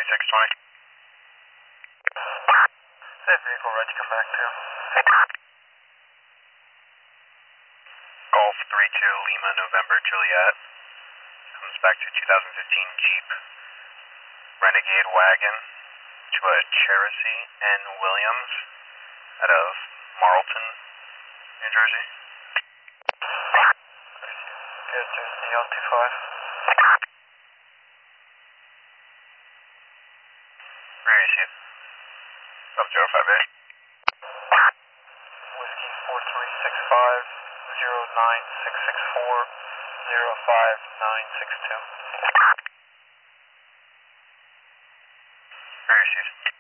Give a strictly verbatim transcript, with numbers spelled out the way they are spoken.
twenty-six twenty. That vehicle ready to come back to. Golf three two Lima November Juliet. Comes back to two thousand fifteen Jeep Renegade wagon to a Cherokee N. Williams out of Marlton, New Jersey. Good, there's the L two five. Where is you? Up zero five eight. Whiskey four three six five zero nine six six four zero five nine six two. Where is you?